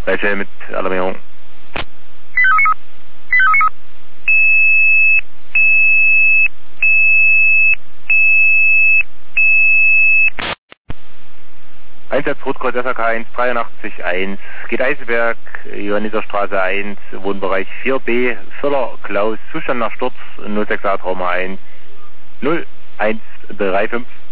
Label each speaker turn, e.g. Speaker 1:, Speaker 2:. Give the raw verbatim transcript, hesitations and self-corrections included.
Speaker 1: Welche mit Alarmierung? Einsatz Rotkreuz S A K eins dreiundachtzig eins, geht Eisenberg, Johanniterstraße eins, Wohnbereich vier B, Füller Klaus, Zustand nach Sturz, null sechs acht Trauma eins, null eins drei fünf.